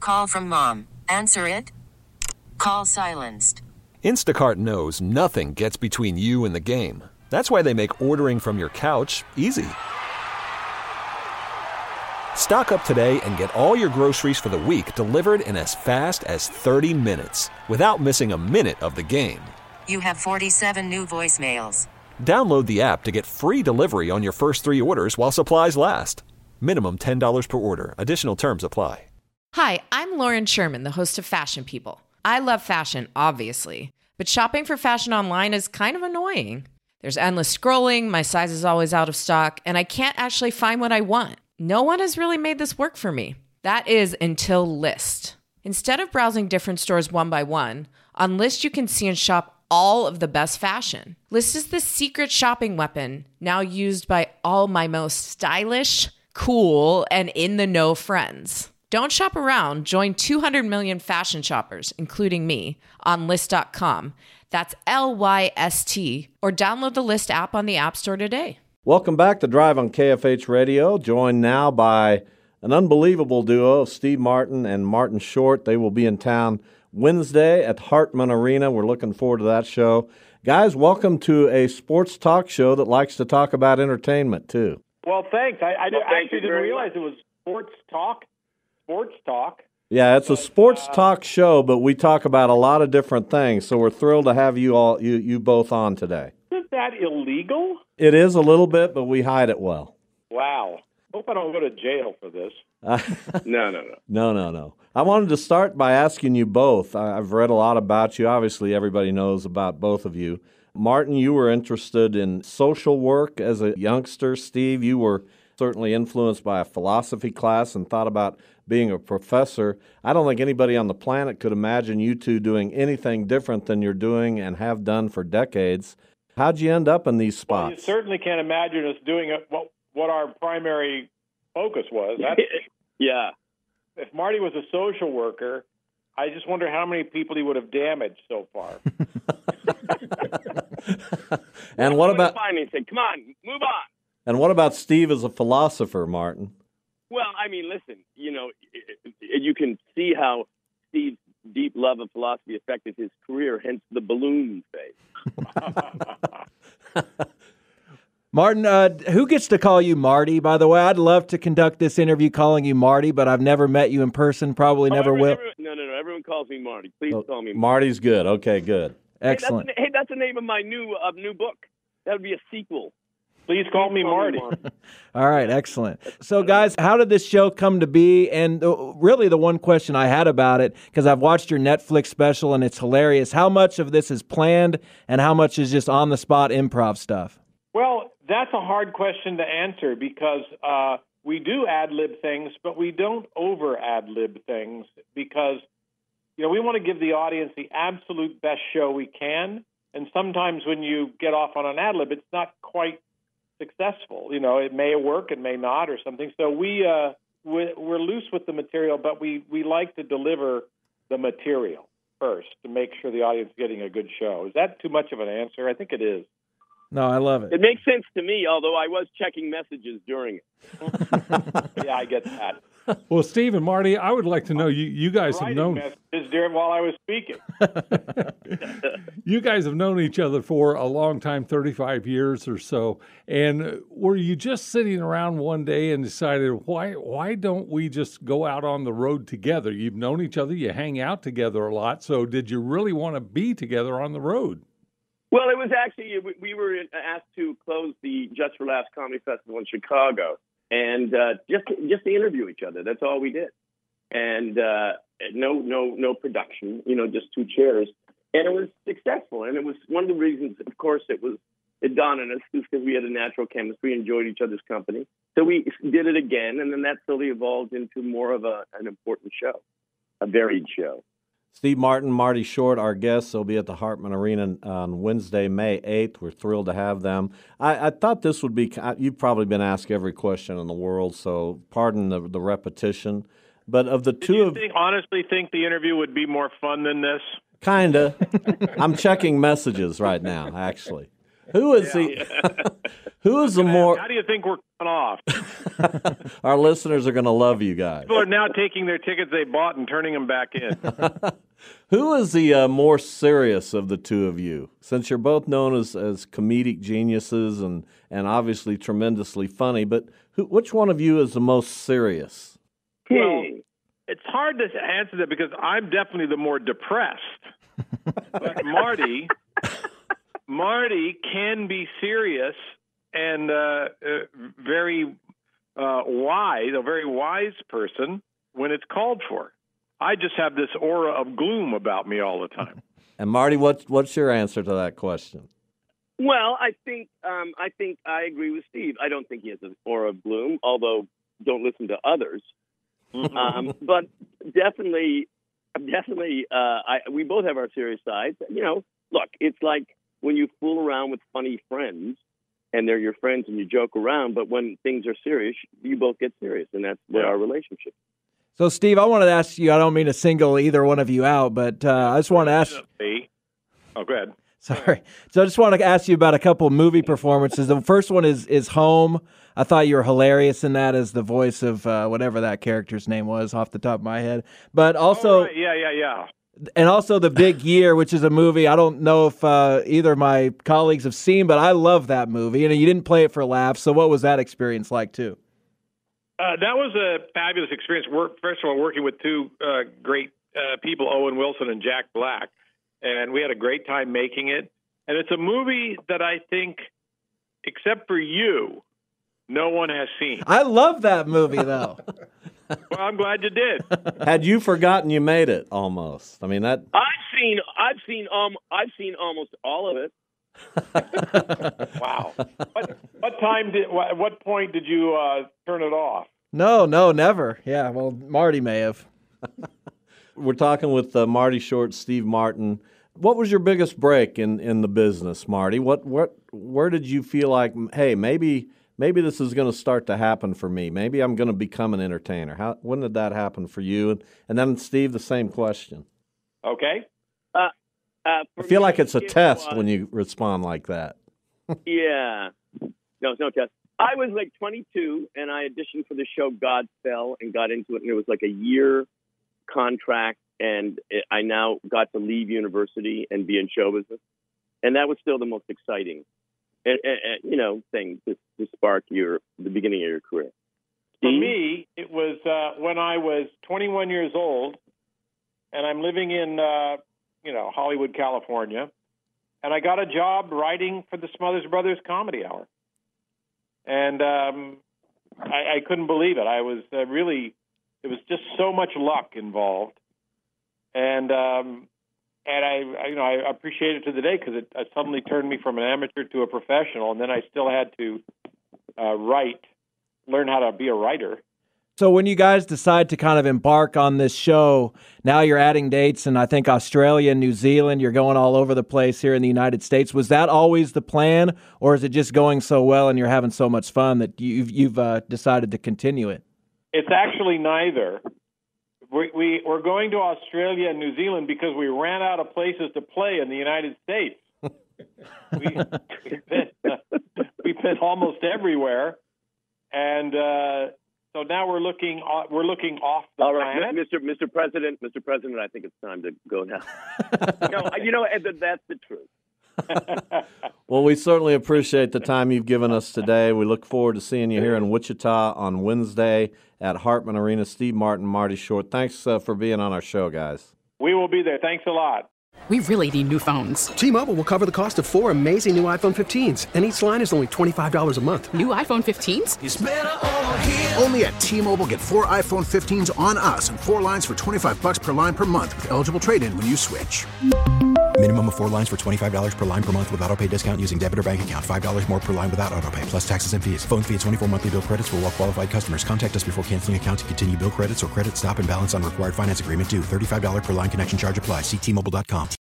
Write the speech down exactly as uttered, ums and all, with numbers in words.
Call from mom. Answer it. Call silenced. Instacart knows nothing gets between you and the game. That's why they make ordering from your couch easy. Stock up today and get all your groceries for the week delivered in as fast as thirty minutes without missing a minute of the game. You have forty-seven new voicemails. Download the app to get free delivery on your first three orders while supplies last. Minimum ten dollars per order. Additional terms apply. Hi, I'm Lauren Sherman, the host of Fashion People. I love fashion, obviously, but shopping for fashion online is kind of annoying. There's endless scrolling, my size is always out of stock, and I can't actually find what I want. No one has really made this work for me. That is until Lyst. Instead of browsing different stores one by one, on Lyst you can see and shop all of the best fashion. Lyst is the secret shopping weapon now used by all my most stylish, cool, and in-the-know friends. Don't shop around. Join two hundred million fashion shoppers, including me, on Lyst dot com. That's L Y S T, or download the Lyst app on the App Store today. Welcome back to Drive on K F H Radio, joined now by an unbelievable duo of Steve Martin and Martin Short. They will be in town Wednesday at Hartman Arena. We're looking forward to that show. Guys, welcome to a sports talk show that likes to talk about entertainment, too. Well, thanks. I, I well, thank actually didn't realize much. It was sports talk. Sports talk. Yeah, it's a sports uh, talk show, but we talk about a lot of different things. So we're thrilled to have you all, you you both on today. Isn't that illegal? It is a little bit, but we hide it well. Wow. Hope I don't go to jail for this. Uh, no, no, no. No, no, no. I wanted to start by asking you both. I've read a lot about you. Obviously, everybody knows about both of you. Martin, you were interested in social work as a youngster. Steve, you were certainly influenced by a philosophy class and thought about being a professor. I don't think anybody on the planet could imagine you two doing anything different than you're doing and have done for decades. How'd you end up in these spots? Well, you certainly can't imagine us doing it, what, what our primary focus was. That's, yeah. If Marty was a social worker, I just wonder how many people he would have damaged so far. And what about... Finally said, come on, move on. And what about Steve as a philosopher, Martin? Well, I mean, listen, you know, you can see how Steve's deep love of philosophy affected his career, hence the balloon phase. Martin, uh, who gets to call you Marty, by the way? I'd love to conduct this interview calling you Marty, but I've never met you in person, probably oh, never everyone, will. Everyone, no, no, no. Everyone calls me Marty. Please oh, call me Marty. Marty's good. Okay, good. Excellent. Hey, that's, hey, that's the name of my new uh, new book. That would be a sequel. Please call me Marty. All right, excellent. So, guys, how did this show come to be? And uh, really the one question I had about it, because I've watched your Netflix special and it's hilarious, how much of this is planned and how much is just on-the-spot improv stuff? Well, that's a hard question to answer because uh, we do ad-lib things, but we don't over-ad-lib things because, you know, we want to give the audience the absolute best show we can. And sometimes when you get off on an ad-lib, it's not quite successful. You know, it may work, it may not, or something. So we uh, we're, we're loose with the material, but we we like to deliver the material first to make sure the audience is getting a good show. Is that too much of an answer? I think it is. No, I love it. It makes sense to me, although I was checking messages during it. Yeah, I get that. Well, Steve and Marty, I would like to know, you, you guys have known... messages during while I was speaking. You guys have known each other for a long time, thirty-five years or so. And were you just sitting around one day and decided, why why don't we just go out on the road together? You've known each other, you hang out together a lot. So did you really want to be together on the road? Well, it was actually, we were asked to close the Just for Laughs Comedy Festival in Chicago. And uh, just just to interview each other. That's all we did. And uh, no no no production, you know, just two chairs. And it was successful. And it was one of the reasons, of course, it was it dawned on us because we had a natural chemistry, enjoyed each other's company. So we did it again, and then that slowly evolved into more of a, an important show, a varied show. Steve Martin, Marty Short, our guests, will be at the Hartman Arena on Wednesday, May eighth. We're thrilled to have them. I, I thought this would be, you've probably been asked every question in the world, so pardon the, the repetition. But of the Did two you of think, honestly think the interview would be more fun than this? Kinda. I'm checking messages right now, actually. Who is Yeah. the Who is the more? How do you think we're coming off? Our listeners are going to love you guys. People are now taking their tickets they bought and turning them back in. Who is the uh, more serious of the two of you? Since you're both known as, as comedic geniuses and, and obviously tremendously funny, but who, which one of you is the most serious? Well, it's hard to answer that because I'm definitely the more depressed. But Marty, Marty can be serious and uh, uh, very uh, wise, a very wise person when it's called for. I just have this aura of gloom about me all the time. And Marty, what's what's your answer to that question? Well, I think um, I think I agree with Steve. I don't think he has an aura of gloom, although don't listen to others. um, but definitely, definitely, uh, I, we both have our serious sides. You know, look, it's like when you fool around with funny friends, and they're your friends, and you joke around. But when things are serious, you both get serious, and that's what Yeah. our relationship. So, Steve, I wanted to ask you, I don't mean to single either one of you out, but uh, I just want to ask... Oh, go ahead. Sorry. So I just want to ask you about a couple movie performances. The first one is is Home. I thought you were hilarious in that as the voice of uh, whatever that character's name was off the top of my head. But also... Oh, right. Yeah, yeah, yeah. And also The Big Year, which is a movie I don't know if uh, either of my colleagues have seen, but I love that movie. And you didn't play it for laughs, so what was that experience like, too? Uh, that was a fabulous experience. Work, first of all, working with two uh, great uh, people, Owen Wilson and Jack Black. And we had a great time making it. And it's a movie that I think, except for you, no one has seen. I love that movie, though. Well, I'm glad you did. Had you forgotten you made it almost? I mean, that... I've seen, I've seen, um, I've seen almost all of it. Wow. What, what time did, what, what point did you uh, turn it off? No, no, never. Yeah, well, Marty may have. We're talking with uh, Marty Short, Steve Martin. What was your biggest break in, in the business, Marty? What what where did you feel like, hey, maybe maybe this is going to start to happen for me? Maybe I'm going to become an entertainer. How when did that happen for you? And, and then Steve, the same question. Okay. Uh, uh, I feel me, like it's a it test was- when you respond like that. Yeah. No, it's no test. I was like twenty-two, and I auditioned for the show Godspell and got into it, and it was like a year contract, and it, I now got to leave university and be in show business, and that was still the most exciting, and, and, and, you know, thing to, to spark your the beginning of your career. For Steve? me, it was uh, when I was twenty-one years old, and I'm living in, uh, you know, Hollywood, California, and I got a job writing for the Smothers Brothers Comedy Hour. And um, I, I couldn't believe it. I was uh, really, it was just so much luck involved. And um, and I, I, you know, I appreciate it to the day because it, it suddenly turned me from an amateur to a professional. And then I still had to uh, write, learn how to be a writer. So when you guys decide to kind of embark on this show, now you're adding dates in, I think, Australia and New Zealand. You're going all over the place here in the United States. Was that always the plan, or is it just going so well and you're having so much fun that you've, you've uh, decided to continue it? It's actually neither. We, we, we're going to Australia and New Zealand because we ran out of places to play in the United States. we, we've, been, uh, we've been almost everywhere. And... Uh, So now we're looking uh, we're looking off the All right, planet. Mister Mister President, Mister President, I think it's time to go now. no, you know, that's the truth. Well, we certainly appreciate the time you've given us today. We look forward to seeing you here in Wichita on Wednesday at Hartman Arena. Steve Martin, Marty Short, thanks uh, for being on our show, guys. We will be there. Thanks a lot. We really need new phones. T-Mobile will cover the cost of four amazing new iPhone fifteens, and each line is only twenty-five dollars a month. New iPhone fifteens? It's better over here. Only at T-Mobile, get four iPhone fifteens on us and four lines for twenty-five dollars per line per month with eligible trade-in when you switch. Minimum of four lines for twenty-five dollars per line per month with autopay discount using debit or bank account. five dollars more per line without autopay, plus taxes and fees. Phone fee at twenty-four monthly bill credits for well-qualified customers. Contact us before canceling account to continue bill credits or credit stop and balance on required finance agreement due. thirty-five dollars per line connection charge applies. See T Mobile dot com.